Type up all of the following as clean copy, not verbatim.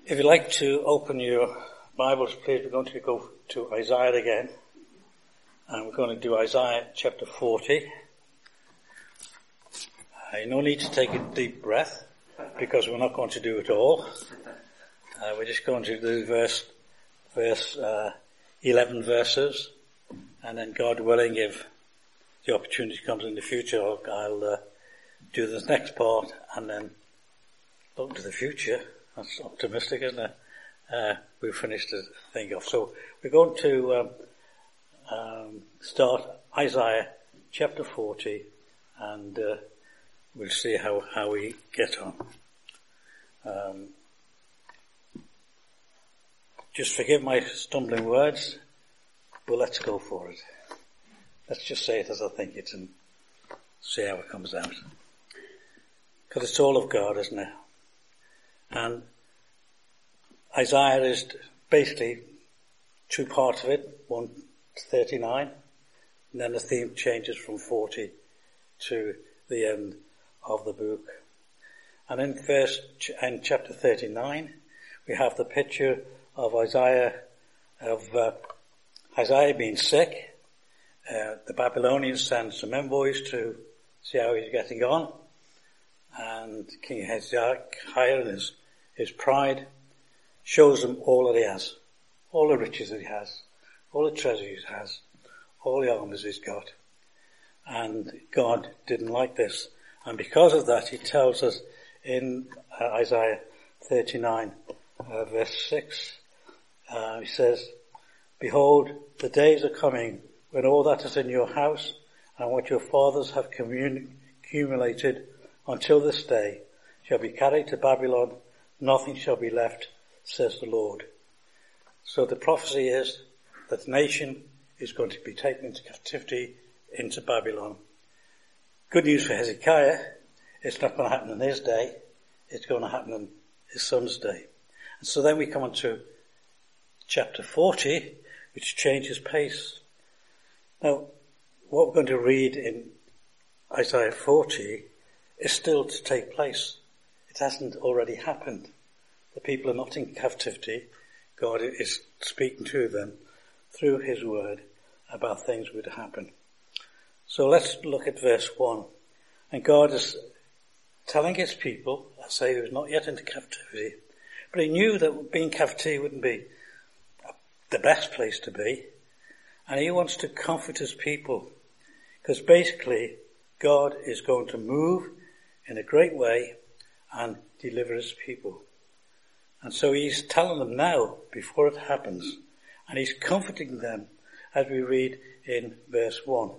If you'd like to open your Bibles, please, we're going to go to Isaiah again. And we're going to do Isaiah chapter 40. No need to take a deep breath, because we're not going to do it all. We're just going to do verse 11 verses. And then, God willing, if the opportunity comes in the future, I'll do this next part and then look to the future. That's optimistic, isn't it? We've finished the thing off. So we're going to start Isaiah chapter 40, and we'll see how we get on. Just forgive my stumbling words, but let's go for it. Let's just say it as I think it and see how it comes out. Because it's all of God, isn't it? And Isaiah is basically two parts of it, 1 to 39, and then the theme changes from 40 to the end of the book. And in chapter 39, we have the picture of Isaiah being sick. The Babylonians send some envoys to see how he's getting on, and King Hezekiah and his pride shows him all that he has, all the riches that he has, all the treasure he has, all the armies he's got. And God didn't like this. And because of that, he tells us in Isaiah 39, verse 6, he says, "Behold, the days are coming when all that is in your house and what your fathers have accumulated until this day shall be carried to Babylon. Nothing shall be left, says the Lord." So the prophecy is that the nation is going to be taken into captivity into Babylon. Good news for Hezekiah, it's not going to happen in his day, it's going to happen in his son's day. And so then we come on to chapter 40, which changes pace. Now, what we're going to read in Isaiah 40 is still to take place. It hasn't already happened. The people are not in captivity. God is speaking to them through his word about things that would happen. So let's look at verse 1. And God is telling his people, I say he was not yet into captivity, but he knew that being in captivity wouldn't be the best place to be. And he wants to comfort his people, because basically God is going to move in a great way and deliver his people. And so he's telling them now, before it happens, and he's comforting them, as we read in verse 1.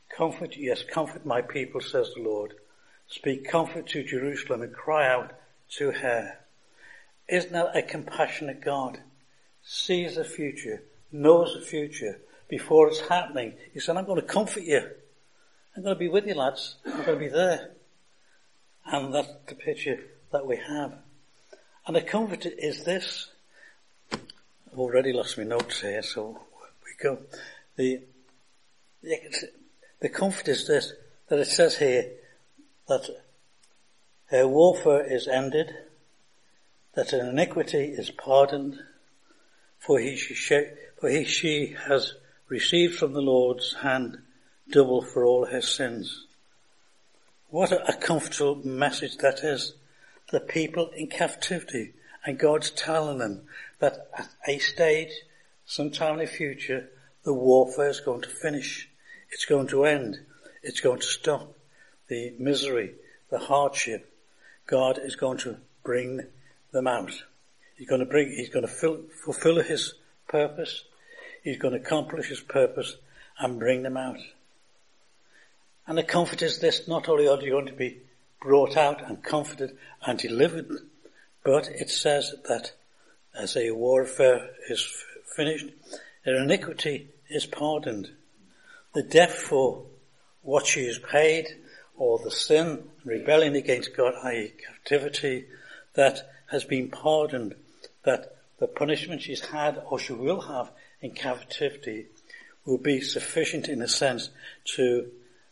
Comfort my people, says the Lord. Speak comfort to Jerusalem and cry out to her. Isn't that a compassionate God? Sees the future, knows the future before it's happening. He said, I'm going to comfort you. I'm going to be with you, lads. I'm going to be there. And that's the picture that we have. And the comfort is this. I've already lost my notes here, so we go. The comfort is this, that it says here that her warfare is ended, that her iniquity is pardoned, for she has received from the Lord's hand double for all her sins. What a comfortable message that is. The people in captivity, and God's telling them that at a stage, sometime in the future, the warfare is going to finish. It's going to end. It's going to stop. The misery, the hardship, God is going to bring them out. He's going to fulfill his purpose. He's going to accomplish his purpose and bring them out. And the comfort is this: not only are you going to be brought out and comforted and delivered, but it says that as a warfare is finished, their iniquity is pardoned. The debt for what she has paid, or the sin, rebellion against God, i.e. captivity, that has been pardoned, that the punishment she's had or she will have in captivity will be sufficient in a sense to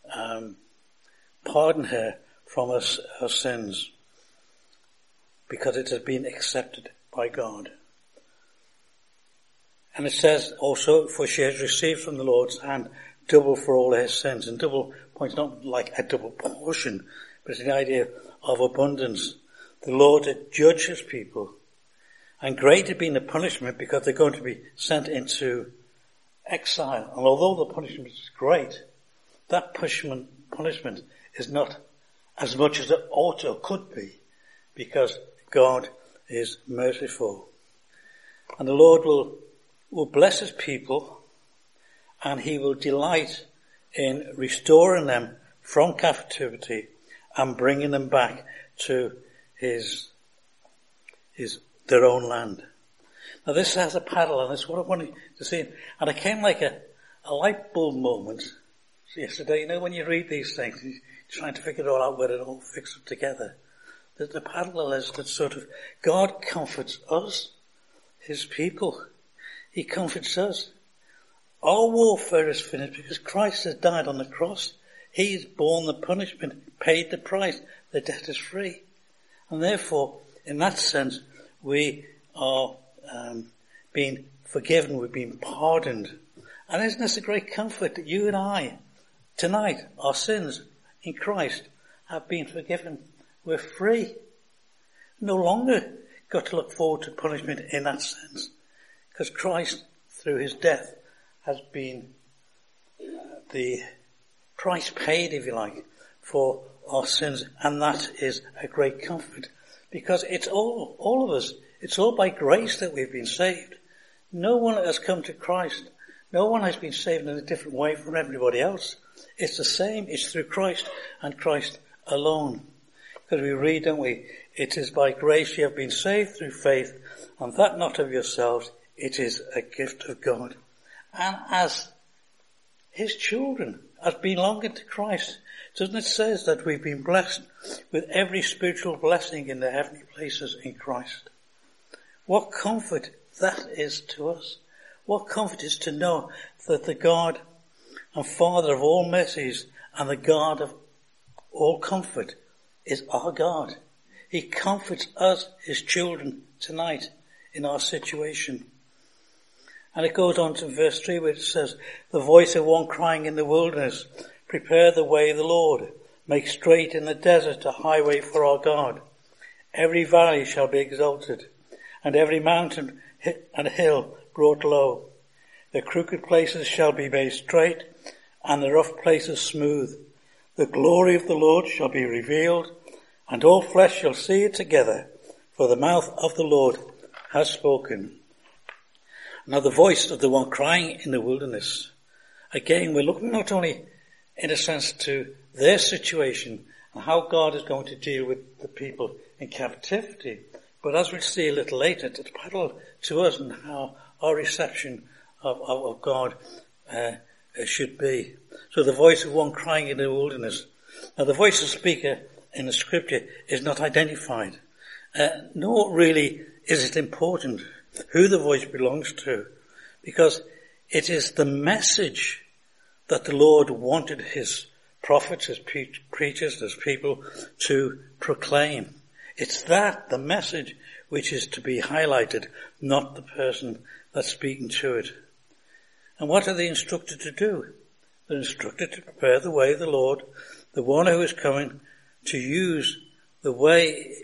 pardon her from her sins, because it has been accepted by God. And it says also, for she has received from the Lord's hand double for all her sins. And double points not like a double portion, but it's the idea of abundance. The Lord had judged his people. And great had been the punishment because they're going to be sent into exile. And although the punishment is great, that punishment is not as much as it ought or could be, because God is merciful. And the Lord will bless his people, and he will delight in restoring them from captivity and bringing them back to their own land. Now this has a parallel, and it's what I wanted to see. And it came like a light bulb moment yesterday. You know, when you read these things, you're trying to figure it all out, where it all fits together. That the parallel is that sort of God comforts us, his people. He comforts us. Our warfare is finished because Christ has died on the cross. He's borne the punishment, paid the price. The debt is free. And therefore, in that sense, we are being forgiven. We've been pardoned. And isn't this a great comfort that you and I, tonight, our sins in Christ have been forgiven. We're free. No longer got to look forward to punishment in that sense. Because Christ, through his death, has been the price paid, if you like, for our sins. And that is a great comfort. Because it's all of us, it's all by grace that we've been saved. No one has come to Christ. No one has been saved in a different way from everybody else. It's the same. It's through Christ and Christ alone. Because we read, don't we? It is by grace you have been saved through faith, and that not of yourselves. It is a gift of God. And as his children, as belonging to Christ, doesn't it say that we've been blessed with every spiritual blessing in the heavenly places in Christ? What comfort that is to us. What comfort is to know that the God and Father of all mercies and the God of all comfort is our God. He comforts us, his children, tonight in our situation. And it goes on to verse 3 where it says, the voice of one crying in the wilderness, prepare the way of the Lord, make straight in the desert a highway for our God. Every valley shall be exalted, and every mountain and hill brought low. The crooked places shall be made straight, and the rough places smooth. The glory of the Lord shall be revealed, and all flesh shall see it together, for the mouth of the Lord has spoken. Now the voice of the one crying in the wilderness. Again, we're looking not only in a sense to their situation and how God is going to deal with the people in captivity, but as we'll see a little later, it's parallel to us and how our reception of God should be. So the voice of one crying in the wilderness. Now the voice of the speaker in the scripture is not identified, nor really is it important who the voice belongs to, because it is the message that the Lord wanted his prophets, his preachers, his people to proclaim. It's that, the message, which is to be highlighted, not the person that's speaking to it. And what are they instructed to do? They're instructed to prepare the way of the Lord, the one who is coming to use the way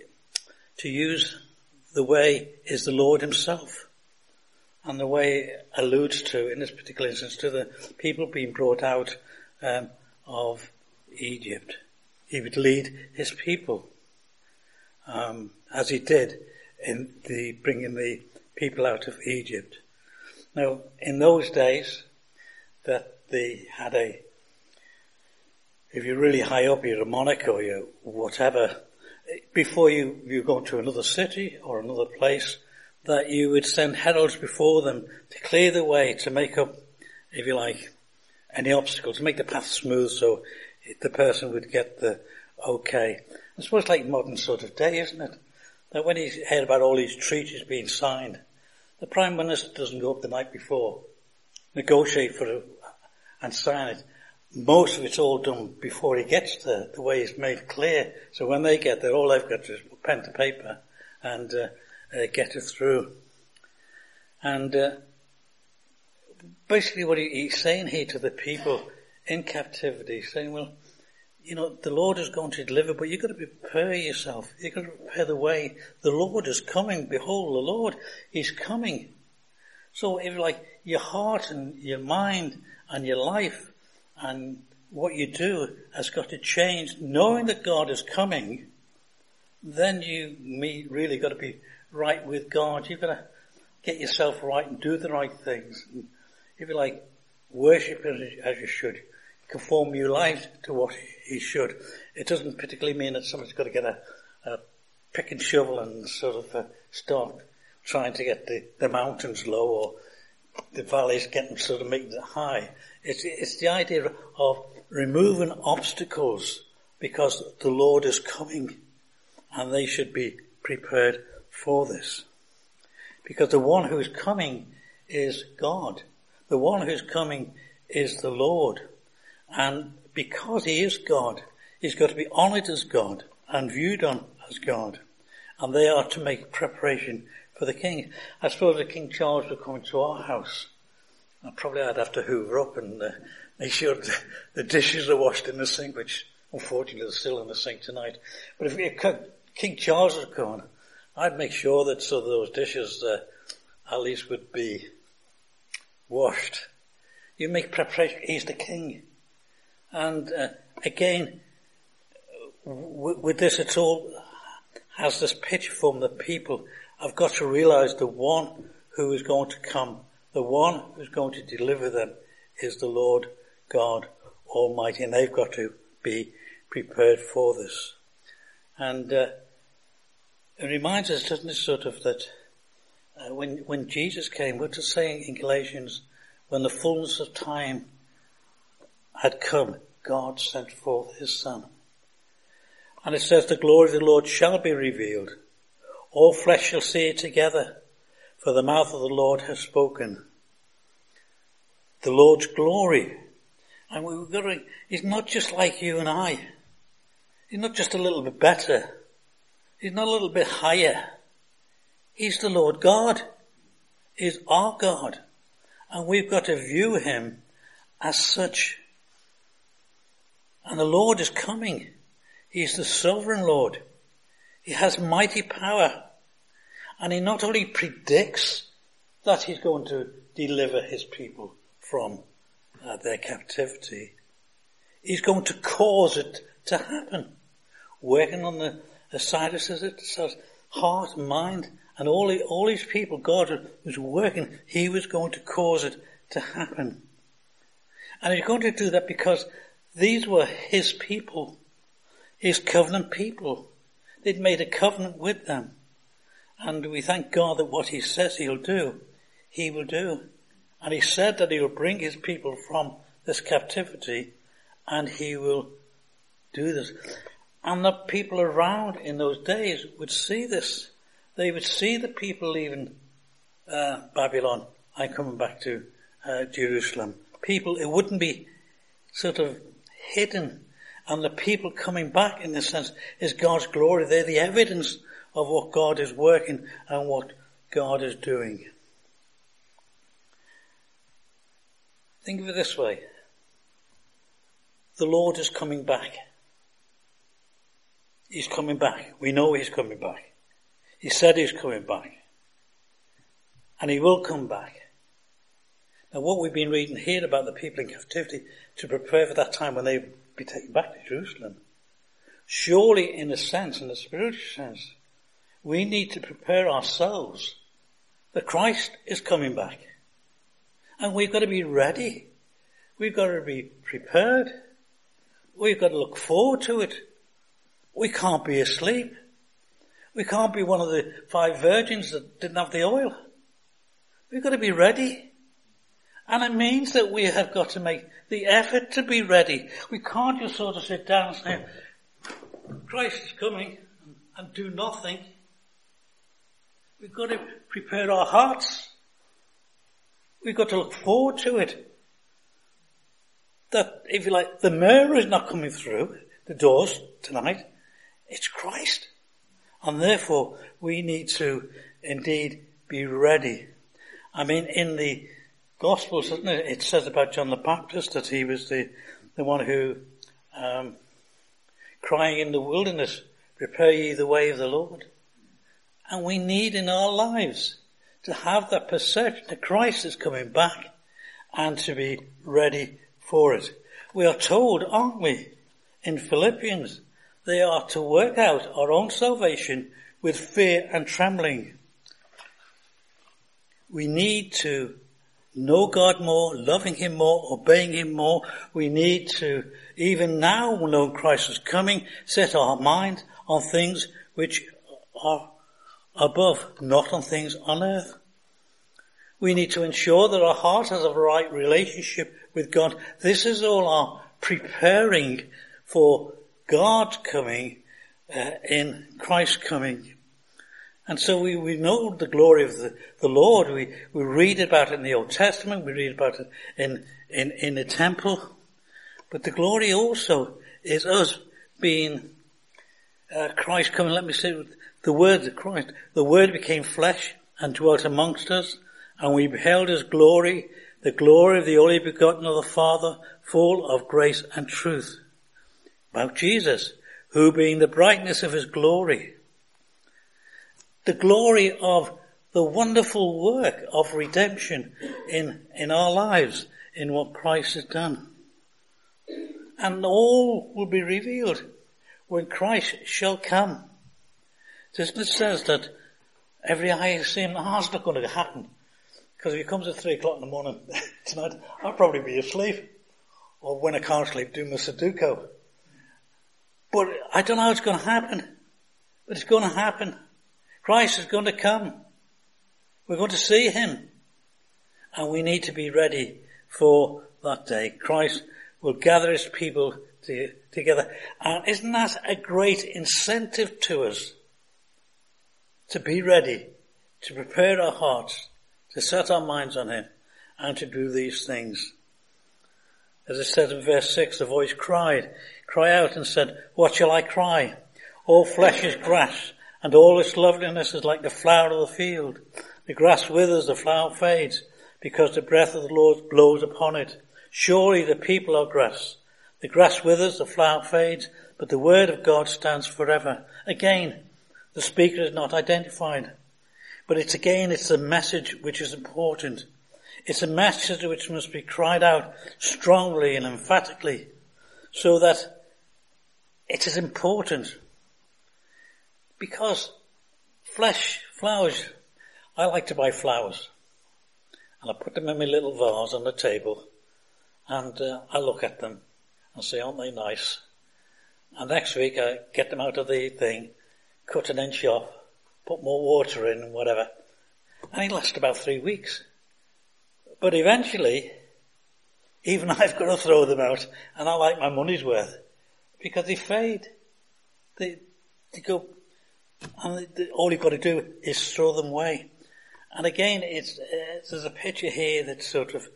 is the Lord himself. And the way alludes to, in this particular instance, to the people being brought out of Egypt. He would lead his people, as he did in bringing the people out of Egypt. Now, in those days, that they had if you're really high up, you're a monarch or you're whatever, before you go to another city or another place, that you would send heralds before them to clear the way, to make up, if you like, any obstacles, to make the path smooth so the person would get the okay. I suppose like modern sort of day, isn't it? That when you hear about all these treaties being signed, the Prime Minister doesn't go up the night before, negotiate for it and sign it. Most of it's all done before he gets there. The way is made clear. So when they get there, all they've got is pen to paper and get it through. And basically what he's saying here to the people in captivity, saying, well, you know, the Lord is going to deliver, but you've got to prepare yourself. You've got to prepare the way. The Lord is coming. Behold, the Lord is coming. So if like your heart and your mind and your life and what you do has got to change, knowing that God is coming, then you really got to be right with God. You've got to get yourself right and do the right things. And if you like, worship as you should. Conform your life to what he should. It doesn't particularly mean that somebody's got to get a pick and shovel and sort of start trying to get the mountains low or the valleys getting sort of making it high. It's the idea of removing obstacles because the Lord is coming and they should be prepared for this. Because the one who is coming is God. The one who is coming is the Lord. And because he is God, he's got to be honoured as God and viewed on as God. And they are to make preparation for the king. I suppose if King Charles were coming to our house, I'd have to hoover up and make sure the dishes are washed in the sink, which unfortunately are still in the sink tonight. But if King Charles was coming, I'd make sure that so those dishes at least would be washed. You make preparation. He's the king. And again, with this, it's all has this picture from the people. I've got to realize the one who is going to come, the one who's going to deliver them is the Lord God Almighty, and they've got to be prepared for this. And it reminds us, doesn't it, sort of that when Jesus came, what's it saying in Galatians, when the fullness of time had come, God sent forth his Son. And it says, the glory of the Lord shall be revealed. All flesh shall see it together, for the mouth of the Lord has spoken. The Lord's glory. And he's not just like you and I. He's not just a little bit better. He's not a little bit higher. He's the Lord God. He's our God. And we've got to view him as such. And the Lord is coming. He's the sovereign Lord. He has mighty power. And he not only predicts that he's going to deliver his people from their captivity, he's going to cause it to happen. Working on the side of his heart, mind, and all his people, God was working. He was going to cause it to happen. And he's going to do that because these were his people, his covenant people. They'd made a covenant with them. And we thank God that what he says he'll do, he will do. And he said that he will bring his people from this captivity, and he will do this. And the people around in those days would see this. They would see the people leaving Babylon and coming back to Jerusalem. People, it wouldn't be sort of hidden. And the people coming back, in this sense, is God's glory. They're the evidence of what God is working and what God is doing. Think of it this way. The Lord is coming back. He's coming back. We know he's coming back. He said he's coming back. And he will come back. Now what we've been reading here about the people in captivity to prepare for that time when they will be taken back to Jerusalem. Surely in a sense, in a spiritual sense, we need to prepare ourselves that Christ is coming back. And we've got to be ready. We've got to be prepared. We've got to look forward to it. We can't be asleep. We can't be one of the 5 virgins that didn't have the oil. We've got to be ready. And it means that we have got to make the effort to be ready. We can't just sort of sit down and say, Christ is coming, and do nothing. We've got to prepare our hearts. We've got to look forward to it. That, if you like, the mayor is not coming through the doors tonight. It's Christ. And therefore, we need to indeed be ready. I mean, in the Gospels, doesn't it, it says about John the Baptist that he was the one who, crying in the wilderness, prepare ye the way of the Lord. And we need in our lives to have that perception that Christ is coming back and to be ready for it. We are told, aren't we, in Philippians, they are to work out our own salvation with fear and trembling. We need to know God more, loving him more, obeying him more. We need to, even now, knowing Christ is coming, set our mind on things which are above, not on things on earth. We need to ensure that our heart has a right relationship with God. This is all our preparing for God coming, in Christ coming. And so we know the glory of the Lord. We read about it in the Old Testament. We read about it in the temple. But the glory also is us being Christ coming. Let me say the word of Christ. The Word became flesh and dwelt amongst us, and we beheld his glory, the glory of the only begotten of the Father, full of grace and truth. About Jesus, who being the brightness of his glory, the glory of the wonderful work of redemption in our lives, in what Christ has done. And all will be revealed when Christ shall come. It says that every eye has seen. That's not going to happen. Because if he comes at 3 o'clock in the morning tonight, I'll probably be asleep. Or when I can't sleep, do my Sudoku. But I don't know how it's going to happen. But it's going to happen. Christ is going to come. We're going to see him. And we need to be ready for that day. Christ will gather his people together. And isn't that a great incentive to us? To be ready, to prepare our hearts, to set our minds on him, and to do these things. As it said in verse 6, the voice cried out and said, what shall I cry? All flesh is grass, and all its loveliness is like the flower of the field. The grass withers, the flower fades, because the breath of the Lord blows upon it. Surely the people are grass. The grass withers, the flower fades, but the word of God stands forever. Again, the speaker is not identified. But it's a message which is important. It's a message which must be cried out strongly and emphatically, so that it is important. Because flowers, I like to buy flowers. And I put them in my little vase on the table, and I look at them and say, aren't they nice? And next week I get them out of the thing, cut an inch off, put more water in and whatever. And they last about 3 weeks. But eventually, even I've got to throw them out, and I like my money's worth. Because they fade. They go, and all you've got to do is throw them away. And again, there's a picture here that's sort of,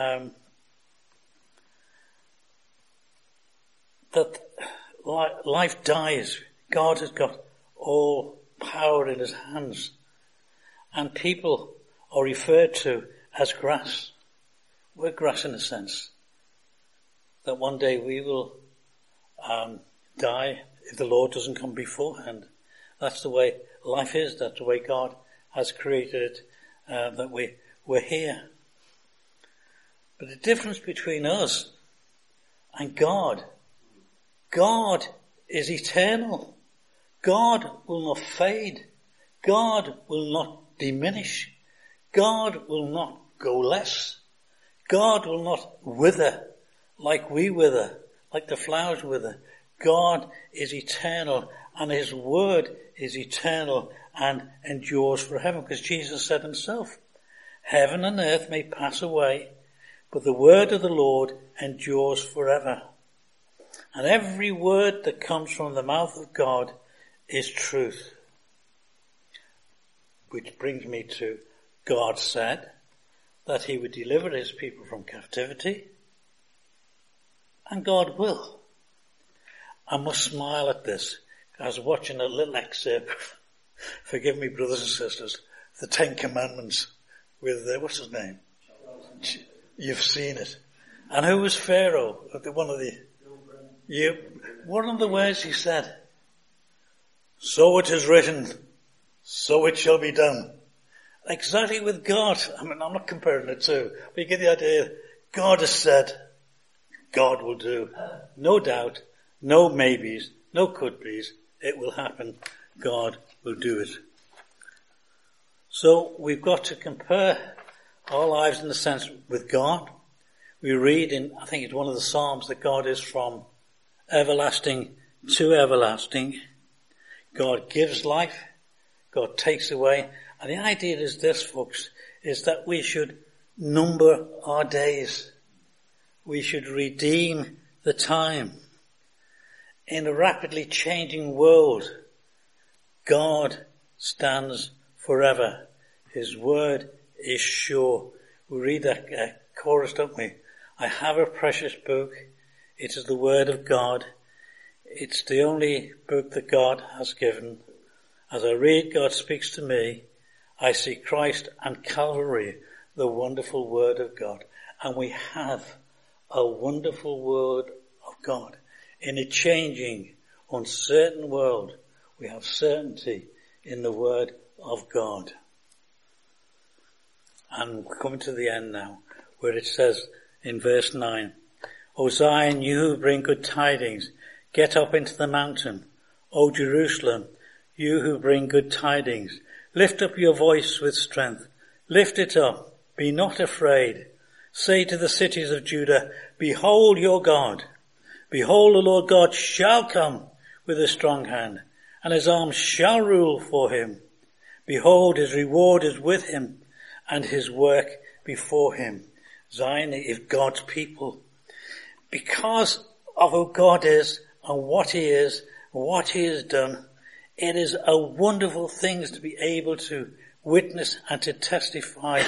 that life dies. God has got all power in his hands. And people are referred to as grass. We're grass in a sense. That one day we will die if the Lord doesn't come beforehand. That's the way life is. That's the way God has created it, that we're here. But the difference between us and God is eternal. God will not fade. God will not diminish. God will not go less. God will not wither like we wither, like the flowers wither. God is eternal, and his word is eternal and endures forever, because Jesus said himself, heaven and earth may pass away, but the word of the Lord endures forever. And every word that comes from the mouth of God is truth. Which brings me to, God said that he would deliver his people from captivity, and God will. I must smile at this. I was watching a little excerpt, forgive me brothers and sisters, the Ten Commandments with, what's his name? You've seen it. And who was Pharaoh? One of the words he said, so it is written, so it shall be done. Exactly with God. I mean, I'm not comparing the two, but you get the idea. God has said, God will do. No doubt, no maybes, no could be's. It will happen. God will do it. So we've got to compare our lives in a sense with God. We read in, I think it's one of the Psalms, that God is from everlasting to everlasting. God gives life. God takes away. And the idea is this, folks, is that we should number our days. We should redeem the time. In a rapidly changing world, God stands forever. His word is sure. We read that chorus, don't we? I have a precious book. It is the word of God. It's the only book that God has given. As I read, God speaks to me. I see Christ and Calvary, the wonderful word of God. And we have a wonderful word of God. In a changing, uncertain world, we have certainty in the word of God. And we're coming to the end now, where it says in verse 9, O Zion, you who bring good tidings, get up into the mountain. O Jerusalem, you who bring good tidings, lift up your voice with strength. Lift it up. Be not afraid. Say to the cities of Judah, behold your God. Behold, the Lord God shall come with a strong hand, and his arm shall rule for him. Behold, his reward is with him, and his work before him. Zion is God's people. Because of who God is, and what he is, and what he has done, it is a wonderful thing to be able to witness and to testify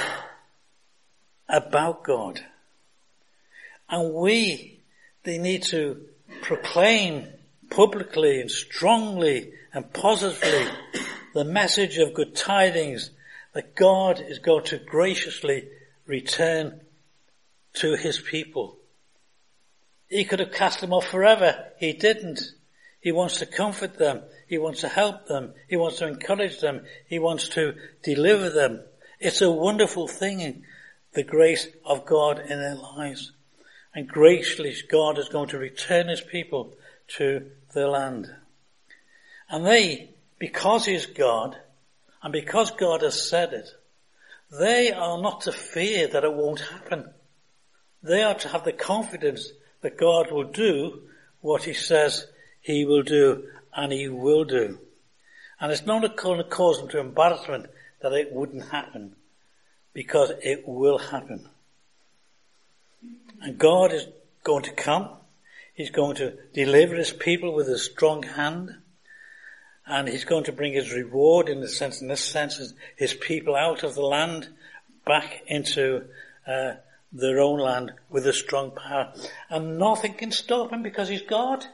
about God. And they need to proclaim publicly and strongly and positively the message of good tidings that God is going to graciously return to his people. He could have cast them off forever. He didn't. He wants to comfort them. He wants to help them. He wants to encourage them. He wants to deliver them. It's a wonderful thing, the grace of God in their lives. And graciously, God is going to return his people to their land. And they, because he's God, and because God has said it, they are not to fear that it won't happen. They are to have the confidence that God will do what he says he will do, and he will do. And it's not going to cause them to embarrassment that it wouldn't happen, because it will happen. And God is going to come. He's going to deliver his people with a strong hand. And he's going to bring his reward in this sense, his people out of the land back into their own land with a strong power. And nothing can stop him because he's God.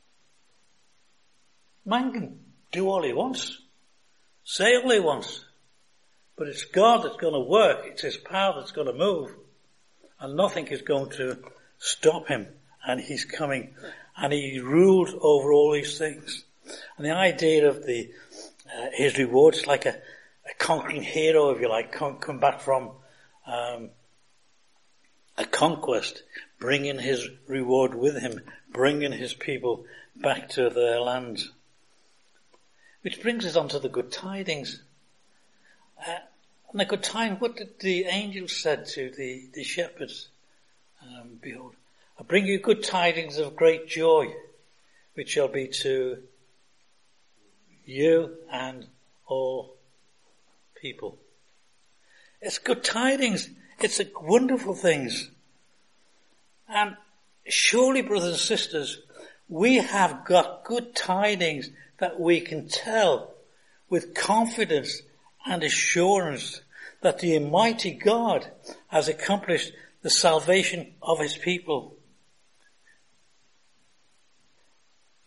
Man can do all he wants, say all he wants. But it's God that's going to work. It's his power that's going to move. And nothing is going to stop him. And he's coming. And he rules over all these things. And the idea of his reward is like a conquering hero, if you like, come back from a conquest, bringing his reward with him, bringing his people back to their lands. Which brings us on to the good tidings. And the good tidings, what did the angel said to the shepherds? Behold, I bring you good tidings of great joy, which shall be to you and all people. It's good tidings. It's wonderful things. And surely, brothers and sisters, we have got good tidings that we can tell with confidence and assurance that the Almighty God has accomplished the salvation of his people.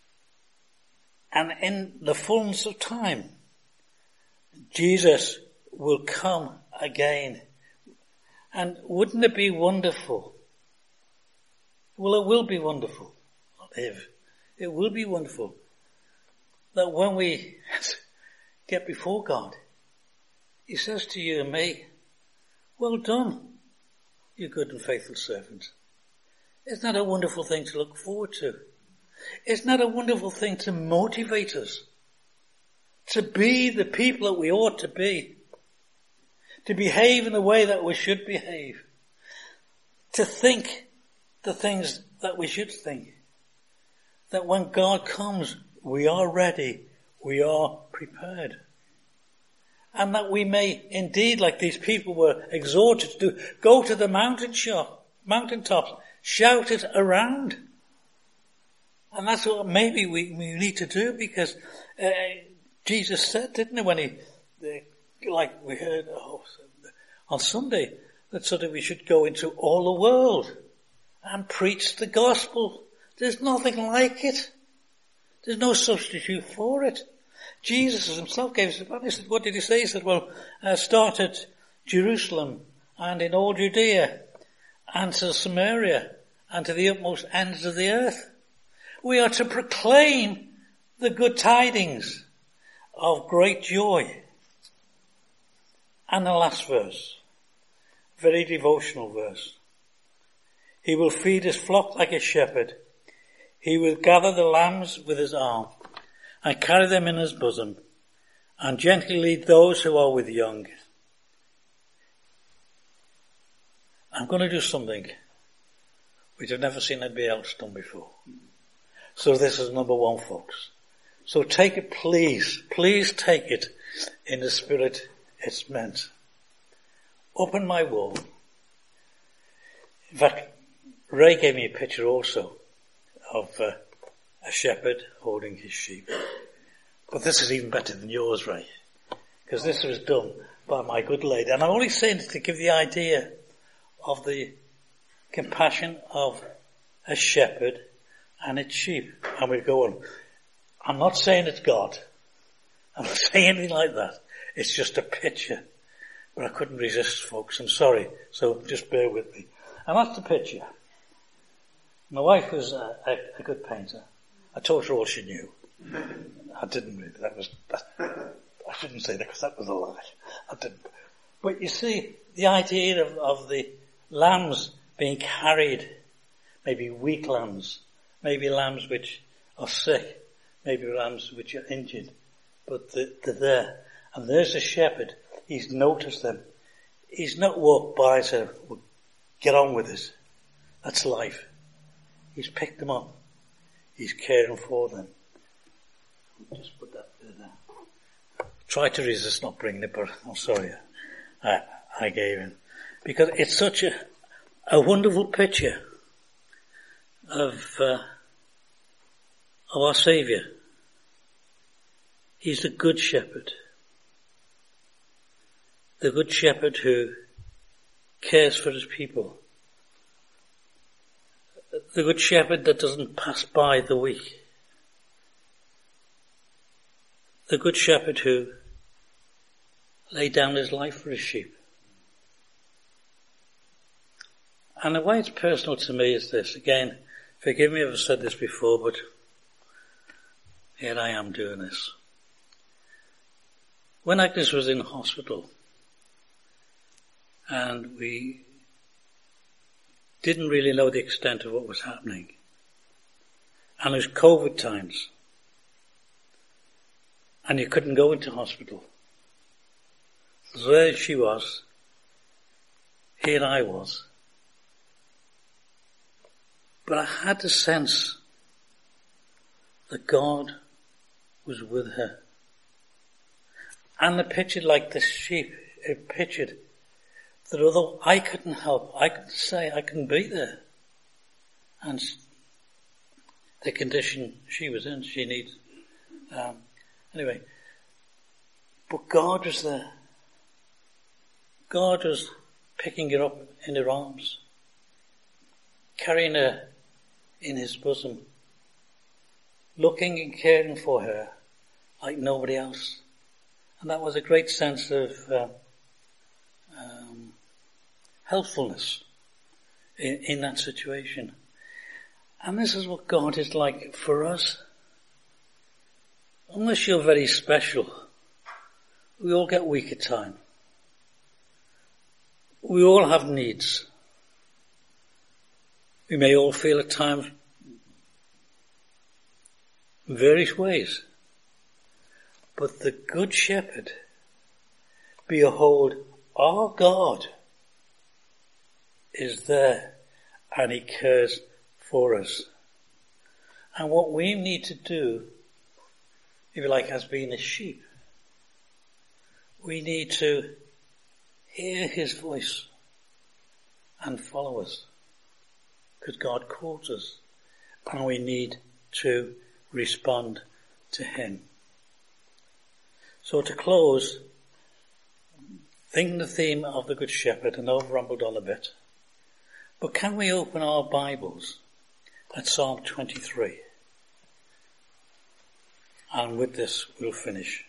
And in the fullness of time, Jesus will come again. And wouldn't it be wonderful? Well, it will be wonderful. Not if. It will be wonderful that when we get before God, he says to you and me, well done, you good and faithful servant. Isn't that a wonderful thing to look forward to? Isn't that a wonderful thing to motivate us? To be the people that we ought to be. To behave in the way that we should behave. To think the things that we should think. That when God comes, we are ready. We are prepared. And that we may indeed, like these people were exhorted to do, go to the mountaintops, shout it around. And that's what maybe we need to do, because Jesus said, didn't he, when like we heard on Sunday, that sort of we should go into all the world and preach the gospel. There's nothing like it. There's no substitute for it. Jesus himself gave us advice. What did he say? He said, well, start at Jerusalem and in all Judea and to Samaria and to the utmost ends of the earth. We are to proclaim the good tidings of great joy. And the last verse, very devotional verse. He will feed his flock like a shepherd. He will gather the lambs with his arm and carry them in his bosom and gently lead those who are with young. I'm going to do something which I've never seen anybody else done before. So this is number one, folks. So take it, please take it in the spirit it's meant. Open my wall. In fact, Ray gave me a picture also of a shepherd holding his sheep. But this is even better than yours, Ray, because this was done by my good lady. And I'm only saying it to give the idea of the compassion of a shepherd and its sheep. And we go on. I'm not saying it's God. I'm not saying anything like that. It's just a picture. But I couldn't resist, folks. I'm sorry. So just bear with me. And that's the picture. My wife was a good painter. I taught her all she knew. I didn't really. I shouldn't say that because that was a lie. I didn't. But you see, the idea of the lambs being carried, maybe weak lambs, maybe lambs which are sick, maybe lambs which are injured, but they're there. And there's a shepherd. He's noticed them. He's not walked by and said, well, get on with this. That's life. He's picked them up. He's caring for them. Just put that there. Try to resist not bringing it, but I'm sorry. I gave in. Because it's such a wonderful picture of our Saviour. He's the good shepherd. The good shepherd who cares for his people. The good shepherd that doesn't pass by the weak. The good shepherd who laid down his life for his sheep. And the way it's personal to me is this. Again, forgive me if I've said this before, but here I am doing this. When Agnes was in hospital, and we didn't really know the extent of what was happening, and it was COVID times, and you couldn't go into hospital. So there she was, here I was. But I had the sense that God was with her. And it pictured like this sheep, it pictured that although I couldn't help, I could say I couldn't be there. And the condition she was in, she needed. Anyway, but God was there. God was picking her up in her arms, carrying her in his bosom, looking and caring for her like nobody else. And that was a great sense of helpfulness in that situation. And this is what God is like for us. Unless you're very special, we all get weak at times. We all have needs. We may all feel at times in various ways. But the Good Shepherd, behold, our God is there and he cares for us. And what we need to do, if you like, as being a sheep, we need to hear his voice and follow us. Because God calls us. And we need to respond to him. So to close, thinking the theme of the Good Shepherd, and I've rambled on a bit, but can we open our Bibles at Psalm 23? And with this we'll finish.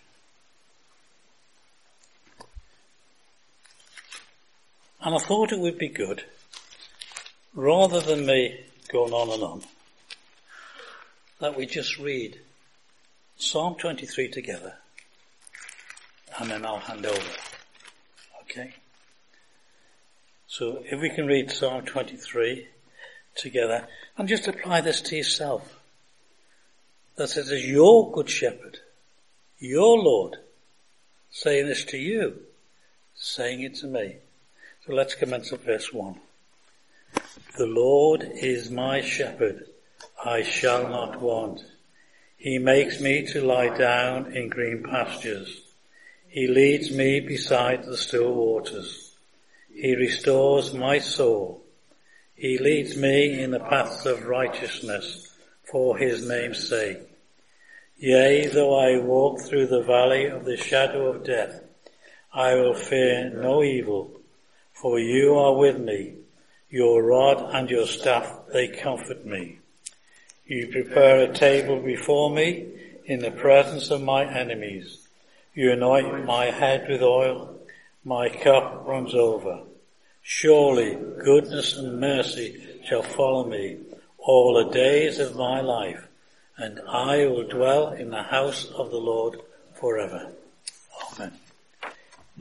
And I thought it would be good, rather than me going on and on, that we just read Psalm 23 together, and then I'll hand over. Okay? So if we can read Psalm 23 together, and just apply this to yourself. That it is your Good Shepherd, your Lord, saying this to you, saying it to me. So let's commence at verse 1. The Lord is my shepherd, I shall not want. He makes me to lie down in green pastures. He leads me beside the still waters. He restores my soul. He leads me in the paths of righteousness for his name's sake. Yea, though I walk through the valley of the shadow of death, I will fear no evil, for you are with me. Your rod and your staff, they comfort me. You prepare a table before me in the presence of my enemies. You anoint my head with oil. My cup runs over. Surely goodness and mercy shall follow me all the days of my life, and I will dwell in the house of the Lord forever. Amen.